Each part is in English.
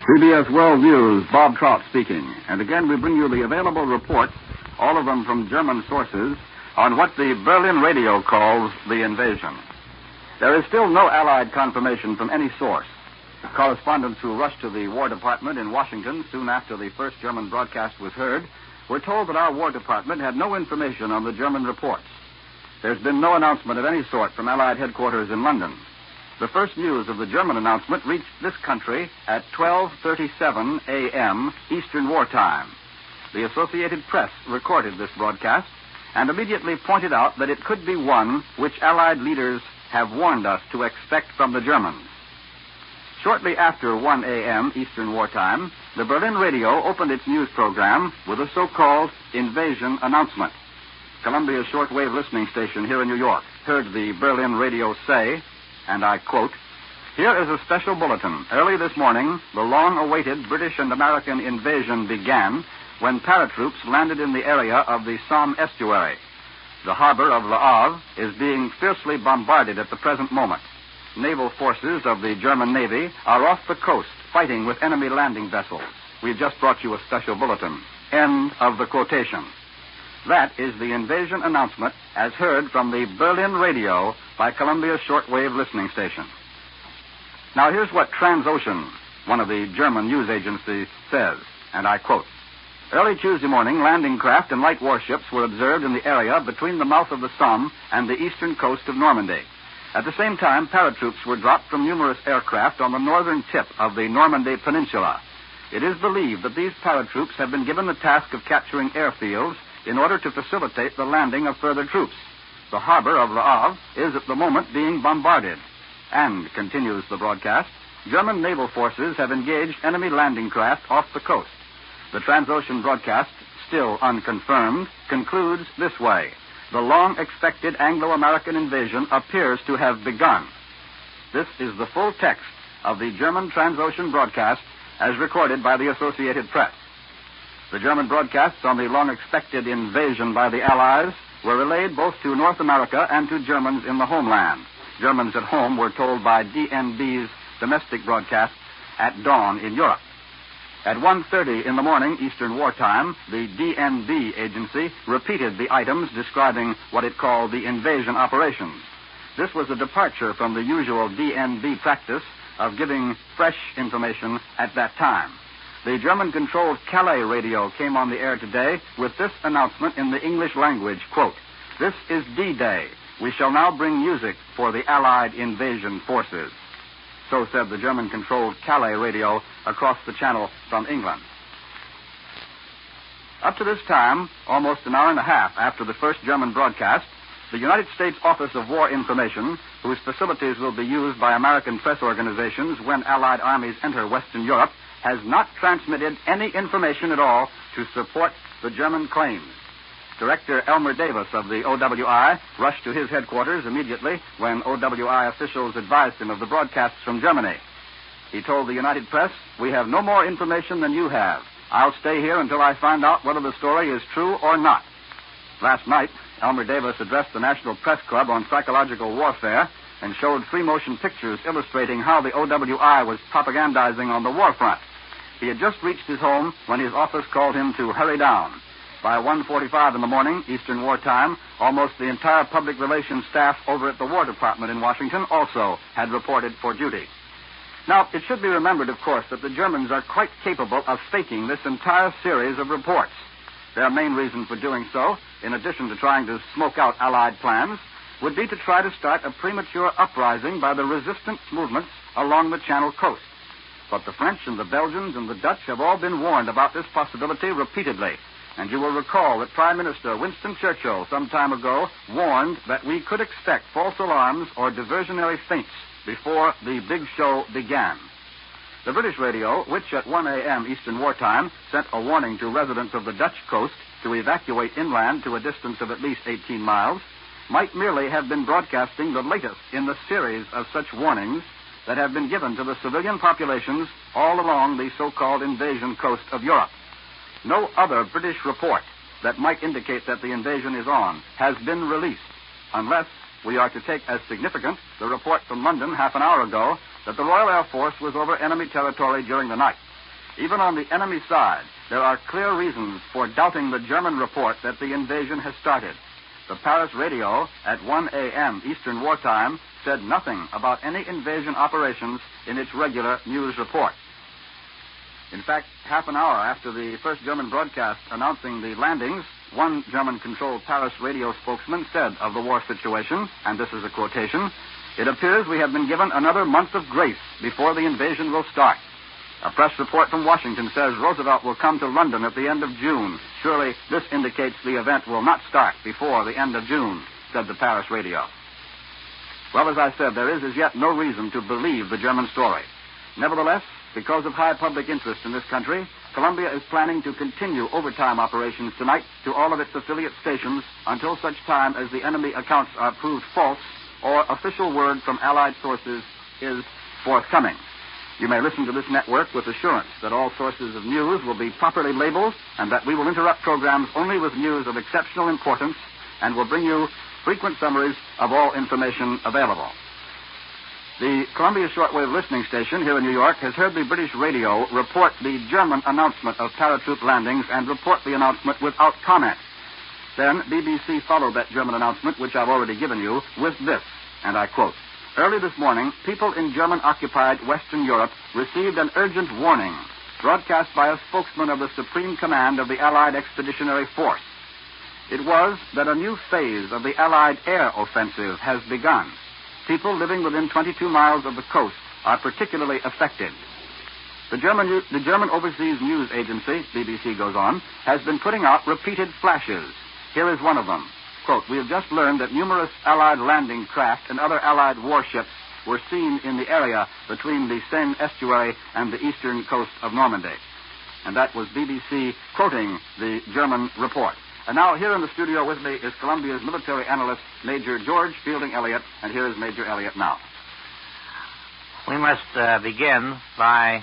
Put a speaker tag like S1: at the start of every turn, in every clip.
S1: CBS World News, Bob Trout speaking. And again, we bring you the available reports, all of them from German sources, on what the Berlin radio calls the invasion. There is still no Allied confirmation from any source. Correspondents who rushed to the War Department in Washington soon after the first German broadcast was heard were told that our War Department had no information on the German reports. There's been no announcement of any sort from Allied headquarters in London. The first news of the German announcement reached this country at 12:37 a.m. Eastern Wartime. The Associated Press recorded this broadcast and immediately pointed out that it could be one which Allied leaders have warned us to expect from the Germans. Shortly after 1 a.m. Eastern Wartime, the Berlin radio opened its news program with a so-called invasion announcement. Columbia shortwave listening station here in New York heard the Berlin radio say, and I quote, "Here is a special bulletin. Early this morning, the long-awaited British and American invasion began when paratroops landed in the area of the Somme estuary. The harbor of Le Havre is being fiercely bombarded at the present moment. Naval forces of the German Navy are off the coast fighting with enemy landing vessels. We've just brought you a special bulletin." End of the quotation. That is the invasion announcement as heard from the Berlin radio by Columbia shortwave listening station. Now here's what Transocean, one of the German news agencies, says, and I quote, "Early Tuesday morning, landing craft and light warships were observed in the area between the mouth of the Somme and the eastern coast of Normandy. At the same time, paratroops were dropped from numerous aircraft on the northern tip of the Normandy Peninsula. It is believed that these paratroops have been given the task of capturing airfields in order to facilitate the landing of further troops. The harbor of Le Havre is at the moment being bombarded. And," continues the broadcast, "German naval forces have engaged enemy landing craft off the coast." The Transocean broadcast, still unconfirmed, concludes this way: "The long-expected Anglo-American invasion appears to have begun." This is the full text of the German Transocean broadcast as recorded by the Associated Press. The German broadcasts on the long-expected invasion by the Allies were relayed both to North America and to Germans in the homeland. Germans at home were told by DNB's domestic broadcasts at dawn in Europe. At 1:30 in the morning, Eastern Wartime, the DNB agency repeated the items describing what it called the invasion operations. This was a departure from the usual DNB practice of giving fresh information at that time. The German-controlled Calais radio came on the air today with this announcement in the English language, quote, "This is D-Day. We shall now bring music for the Allied invasion forces." So said the German-controlled Calais radio across the channel from England. Up to this time, almost an hour and a half after the first German broadcast, the United States Office of War Information, whose facilities will be used by American press organizations when Allied armies enter Western Europe, has not transmitted any information at all to support the German claims. Director Elmer Davis of the OWI rushed to his headquarters immediately when OWI officials advised him of the broadcasts from Germany. He told the United Press, "We have no more information than you have. I'll stay here until I find out whether the story is true or not." Last night, Elmer Davis addressed the National Press Club on psychological warfare and showed free-motion pictures illustrating how the OWI was propagandizing on the war front. He had just reached his home when his office called him to hurry down. By 1:45 in the morning, Eastern Wartime, almost the entire public relations staff over at the War Department in Washington also had reported for duty. Now, it should be remembered, of course, that the Germans are quite capable of faking this entire series of reports. Their main reason for doing so, in addition to trying to smoke out Allied plans, would be to try to start a premature uprising by the resistance movements along the Channel coast. But the French and the Belgians and the Dutch have all been warned about this possibility repeatedly. And you will recall that Prime Minister Winston Churchill some time ago warned that we could expect false alarms or diversionary feints before the big show began. The British radio, which at 1 a.m. Eastern Wartime sent a warning to residents of the Dutch coast to evacuate inland to a distance of at least 18 miles, might merely have been broadcasting the latest in the series of such warnings that have been given to the civilian populations all along the so-called invasion coast of Europe. No other British report that might indicate that the invasion is on has been released, unless we are to take as significant the report from London half an hour ago that the Royal Air Force was over enemy territory during the night. Even on the enemy side, there are clear reasons for doubting the German report that the invasion has started. The Paris radio at 1 a.m. Eastern Wartime said nothing about any invasion operations in its regular news report. In fact, half an hour after the first German broadcast announcing the landings, one German-controlled Paris radio spokesman said of the war situation, and this is a quotation, "It appears we have been given another month of grace before the invasion will start." A press report from Washington says Roosevelt will come to London at the end of June. Surely this indicates the event will not start before the end of June, said the Paris radio. Well, as I said, there is as yet no reason to believe the German story. Nevertheless, because of high public interest in this country, Columbia is planning to continue overtime operations tonight to all of its affiliate stations until such time as the enemy accounts are proved false or official word from Allied sources is forthcoming. You may listen to this network with assurance that all sources of news will be properly labeled and that we will interrupt programs only with news of exceptional importance and will bring you frequent summaries of all information available. The Columbia Shortwave Listening Station here in New York has heard the British radio report the German announcement of paratroop landings and report the announcement without comment. Then BBC followed that German announcement, which I've already given you, with this, and I quote, "Early this morning, people in German-occupied Western Europe received an urgent warning, broadcast by a spokesman of the Supreme Command of the Allied Expeditionary Force. It was that a new phase of the Allied air offensive has begun. People living within 22 miles of the coast are particularly affected. The German Overseas News Agency, BBC goes on, has been putting out repeated flashes. Here is one of them. Quote, "We have just learned that numerous Allied landing craft and other Allied warships were seen in the area between the Seine estuary and the eastern coast of Normandy." And that was BBC quoting the German report. And now here in the studio with me is Columbia's military analyst, Major George Fielding Elliott, and here is Major Elliott now.
S2: We must begin by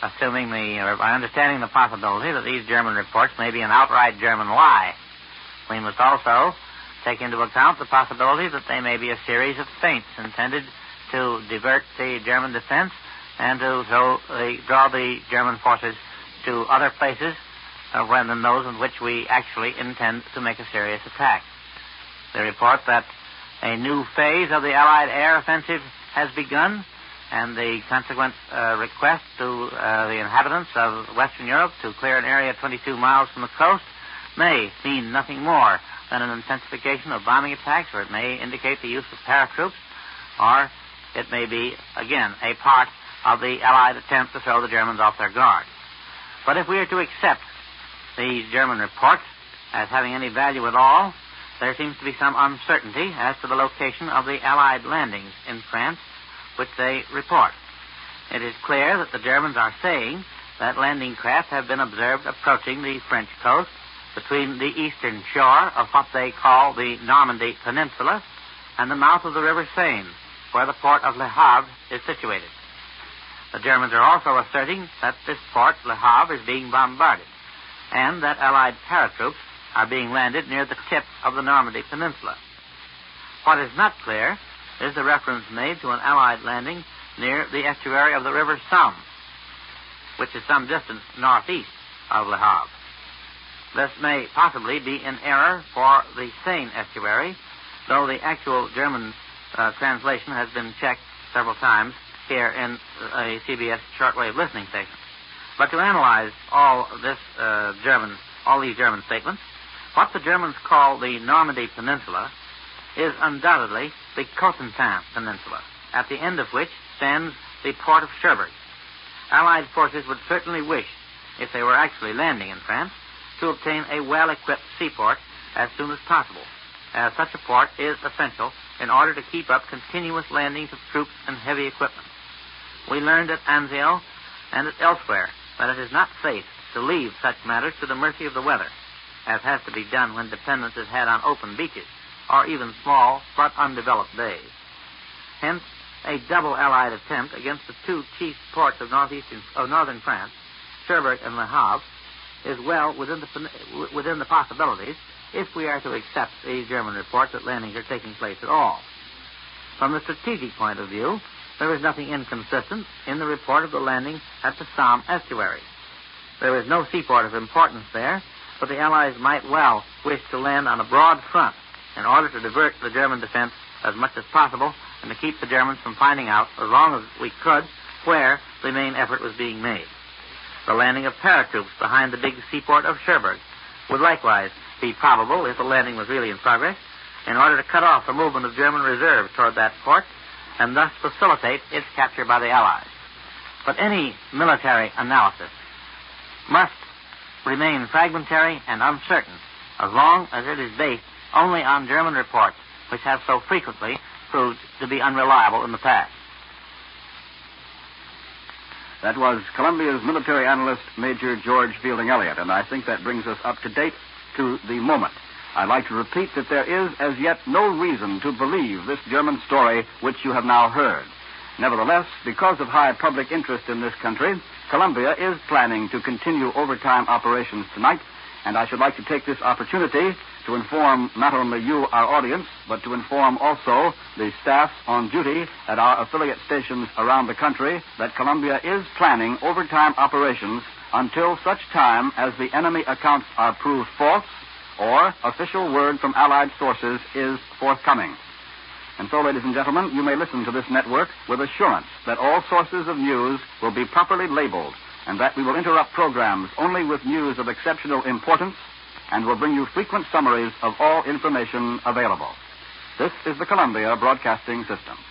S2: by understanding the possibility that these German reports may be an outright German lie. We must also take into account the possibility that they may be a series of feints intended to divert the German defense and to draw the German forces to other places rather than those in which we actually intend to make a serious attack. They report that a new phase of the Allied air offensive has begun, and the consequent request to the inhabitants of Western Europe to clear an area 22 miles from the coast may mean nothing more than an intensification of bombing attacks, or it may indicate the use of paratroops, or it may be, again, a part of the Allied attempt to throw the Germans off their guard. But if we are to accept these German reports as having any value at all, there seems to be some uncertainty as to the location of the Allied landings in France, which they report. It is clear that the Germans are saying that landing craft have been observed approaching the French coast between the eastern shore of what they call the Normandy Peninsula and the mouth of the River Seine, where the port of Le Havre is situated. The Germans are also asserting that this port, Le Havre, is being bombarded, and that Allied paratroops are being landed near the tip of the Normandy Peninsula. What is not clear is the reference made to an Allied landing near the estuary of the River Somme, which is some distance northeast of Le Havre. This may possibly be an error for the Seine estuary, though the actual German translation has been checked several times here in a CBS shortwave listening station. But to analyze all these German statements, what the Germans call the Normandy Peninsula is undoubtedly the Cotentin Peninsula, at the end of which stands the port of Cherbourg. Allied forces would certainly wish, if they were actually landing in France, to obtain a well-equipped seaport as soon as possible, as such a port is essential in order to keep up continuous landings of troops and heavy equipment. We learned at Anzio and elsewhere that it is not safe to leave such matters to the mercy of the weather, as has to be done when dependence is had on open beaches, or even small but undeveloped bays. Hence, a double Allied attempt against the two chief ports of northern France, Cherbourg and Le Havre, is well within the possibilities if we are to accept the German report that landings are taking place at all. From the strategic point of view, there is nothing inconsistent in the report of the landing at the Somme estuary. There is no seaport of importance there, but the Allies might well wish to land on a broad front in order to divert the German defense as much as possible and to keep the Germans from finding out, as long as we could, where the main effort was being made. The landing of paratroops behind the big seaport of Cherbourg would likewise be probable if the landing was really in progress, in order to cut off the movement of German reserves toward that port and thus facilitate its capture by the Allies. But any military analysis must remain fragmentary and uncertain as long as it is based only on German reports, which have so frequently proved to be unreliable in the past.
S1: That was Columbia's military analyst, Major George Fielding Elliott, and I think that brings us up to date to the moment. I'd like to repeat that there is as yet no reason to believe this German story which you have now heard. Nevertheless, because of high public interest in this country, Columbia is planning to continue overtime operations tonight, and I should like to take this opportunity to inform not only you, our audience, but to inform also the staff on duty at our affiliate stations around the country that Columbia is planning overtime operations until such time as the enemy accounts are proved false or official word from Allied sources is forthcoming. And so, ladies and gentlemen, you may listen to this network with assurance that all sources of news will be properly labeled and that we will interrupt programs only with news of exceptional importance and will bring you frequent summaries of all information available. This is the Columbia Broadcasting System.